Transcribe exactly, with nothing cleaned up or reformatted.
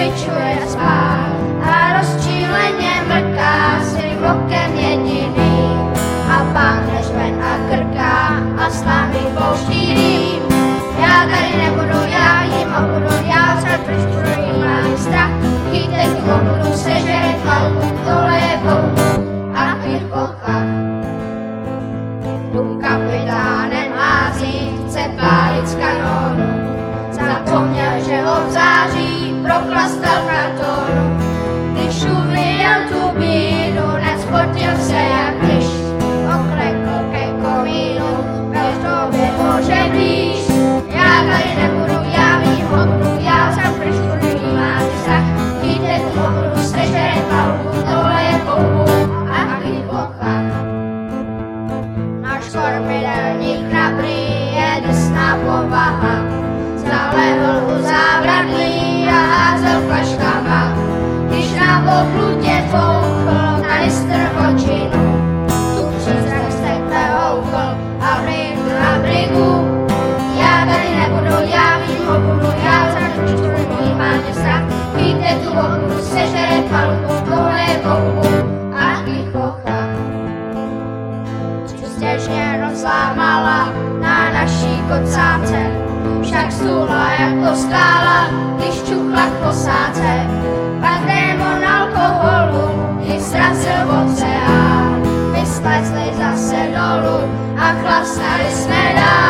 zvyčuje spát a rozčíleně mrká svým okem jediný. A pán ven a krká a s námi pouští dým. Já tady nebudu, já jim a budu já před proč jim mám strach. Chytej tu budu sežerit palbu, tohle je poubu a v pochách. Tu kapitánem hází, chce pálit z kanónu. Zapomněl, že ho v září proklastal kartonu. Když uviděl tu bídu, nespodil se jak když oklekl ke komínu, než tobě může blíž. Já tady nebudu, já vím, ho budu, já sám prštu mám strach. Chytej tu budu sežerit palbu, tohle je poubu a klid v ochách. Náš kormidelník nabrý je drsná povaha. Zalehl u zábradlí a házel flaškama. Když na obludě fouchl kanistr hočinu, tu přízrak z tebe houkl a vlídl na brigu. Já tady nebudu, já vím, ho budu, já začnu minimálně strach. Chytej tu obudu, sežere palbu, tohle je poubu a klichocha. Čistěžně rozlámala na naší kocáce, však stůla jako skála, když čuchla k posádce. Pak démon alkoholu ji srazil oceán. Vysklezli zase dolů a chlasnali jsme dál.